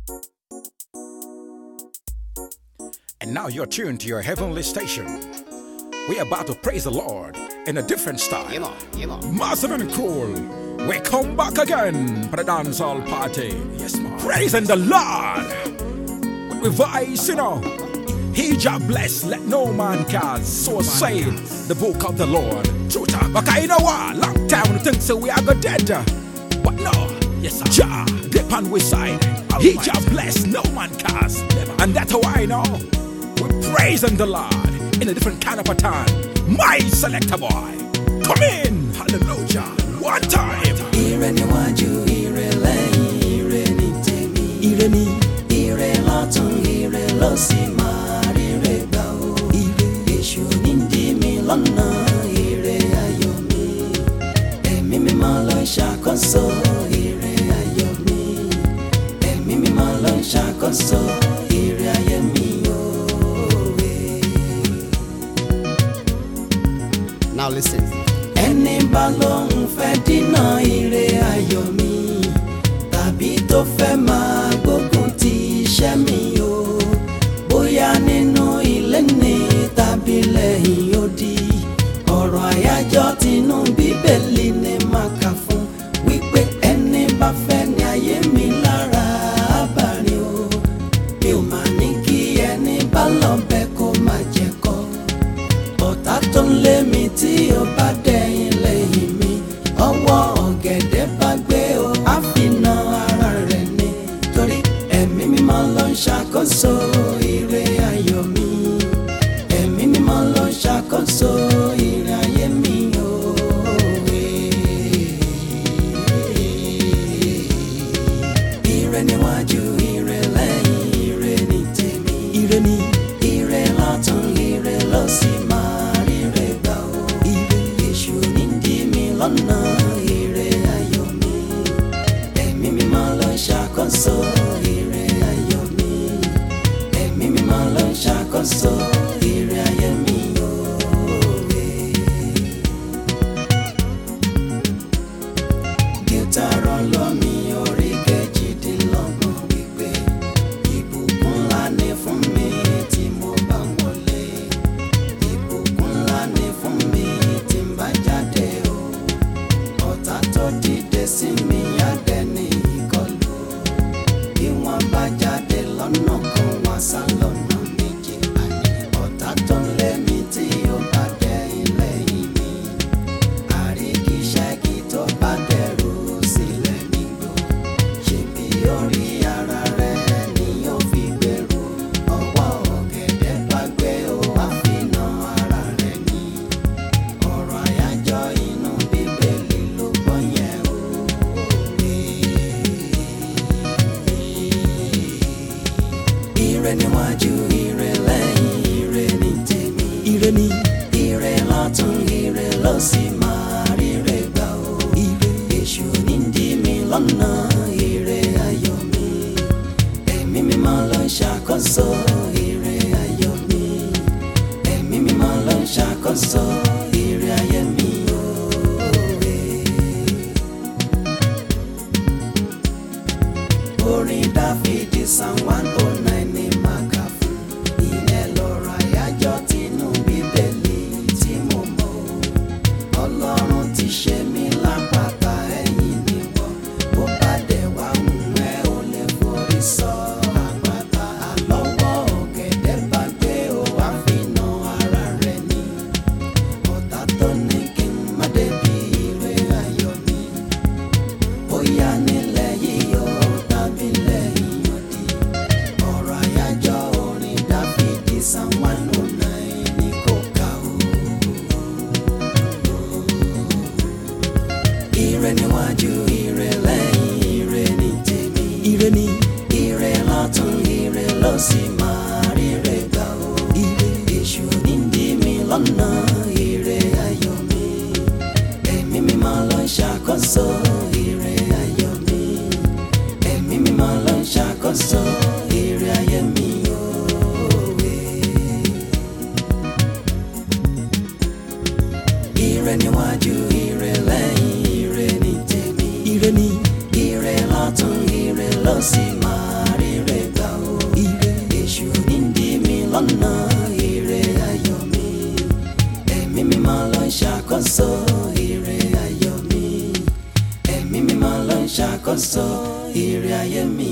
And now you're tuned to your heavenly station. We're about to praise the Lord in a different style. Massive and cool. We come back again for the dancehall party. Yes, man. Praising the Lord. With voice, He shall bless, let no man cast. So say the book of the Lord. True talk. Okay, you know what? Long time we think so we are go dead. But no, yes, sir. Jah, dip on we side. He shall bless, no man cast. And that's how I know. We're praising the Lord in a different kind of a time. My selector boy, come in, hallelujah, one time. Ire níwájú, ire lẹ́yìn, ire ní tèmi. Ire ní, ire lọ́tún, ire lósì, máa ríre gbà o. Ire èṣù ní dí mi lọ́nà, ire ayọ̀ mi. Ẹ̀mí mímọ́ ló ń ṣàkóso, ire ayọ̀ mi. Ẹ̀mí mímọ́ ló ń ṣàkóso, ire ayé mi. Now listen. Ẹni bá lóhùn fẹ́ dínà ire ayọ̀ mi, tàbí tó fẹ́ máa gbógun ti iṣẹ́ mi o, bóyá nínú ilé ni tàbí lẹ́yìn odi, ọ̀rọ̀ àyájọ́ tinú bíbélì ni màá kà fún, wípé ẹni bá fẹ́ ní ayé mi lára àbárí o, mi ò máa ní kí ẹni bá lọ bẹ́ kó má jẹ́ kọ́. Ọ̀tá tó ń lé mi tí ó bá dẹ̀yìn lẹ́yìn mi, ọwọ́ ọ̀gẹ̀dẹ̀ bá gbé o, á fi na ara rẹ̀ ni. Torí ẹ̀mí mímọ́ ló ń ṣàkóso ire ayọ̀ mi. Ẹ̀mí mímọ́ ló ń ṣàkóso ire ayé mi o. Ire níwájú, ire lẹ́yìn, ire ní tèmi. Ire ní, ire lọ́tún, ire lósì, máa ríre gbà o. Ire èṣù ní dí mi lọ́nà, ire ayọ̀ mi. Ẹ̀mí mímọ́ ló ń ṣàkóso ire ayọ̀ mi. Ẹ̀mí mímọ́ ló ń ṣàkóso ire ayé mi o. Gìtárọ̀ lọ́mí orí kejìdínlọ́gbọ̀n wípé ìbùkún ńlá ni fún mi tí mo bá ń wọlé. Ìbùkún ńlá ni fún mi tí ń bá jáde o. Ọ̀tá tó dìde sí mi á dẹni ìkọlù. Bí wọ́n bá jáde lọ́nà kan wá sá lọ́nà méjì. Ọ̀tá tó ń lé mi tí ó bá dẹ ilé yìí mi. Àríkíṣẹ́kí tó bá dẹrù sílẹ̀ nígbò. Ṣebí orí ara rẹ̀ ni yóò fi gbèrú. Ọwọ́ ọ̀gẹ̀dẹ̀ bá gbé o, á fi na ara rẹ̀ ni. Ọ̀rọ̀ àyájọ́ inú bíbélì ló gbọ́ yẹn o. Ire níwájú, ire lẹ́yìn, ire ní tèmi. Ire ní, ire lọ́tún, ire lósì, máa ríre gbà o. Ire èṣù ní dí mi lọ́nà, ire ayọ̀ mi. Ẹ̀mí mímọ́ ló ń ṣàkóso ire ayọ̀ mi. Ẹ̀mí mímọ́ ló ń ṣàkóso ire ayé mi o. Orin Dáfídì Psalm 109 ni màá kà fún. Ìyẹn lọ̀rọ̀ àyájọ́ tinú bíbélì tí mo mọ̀ o. Ọlọ́run ti ṣe mí lápáta ẹ̀yìn níwọ̀. Bó bá dẹ̀ wá hùn ẹ́ ò lè forí sọ àpáta. Àlọ́wọ́ ọ̀gẹ̀dẹ̀ bá gbé o, á fi na ara rẹ̀ ni. Ọ̀tá tó ní kí n má débi ire ayọ̀ mi. Bóyá nílẹ̀ yìí o tàbí lẹ́yìn odi. Ọ̀rọ̀ àyájọ́ orin Dáfídì Psalm 109 ni kò kà o. Ire níwájú, ire lẹ́yìn, ire ní tèmi. Ire ní, ire lọ́tún, ire lósì, máa ríre gbà o. Ire èṣù ní dí mi lọ́nà, ire ayọ̀ mi. Ẹ̀mí mímọ́ ló ń ṣàkóso ire ayọ̀ mi. Ẹ̀mí mímọ́ ló ń ṣàkóso ire ayé mi o. Ire níwájú, ire lẹ́yìn, ire ní tèmi. Ire ní, ire lọ́tún, ire lósì, máa ríre lọ́nà ire ayọ̀ mi. Ẹ̀mí mímọ́ ló ń ṣàkóso ire ayọ̀ mi. Ẹ̀mí mímọ́ ló ń ṣàkóso ire ayé mi.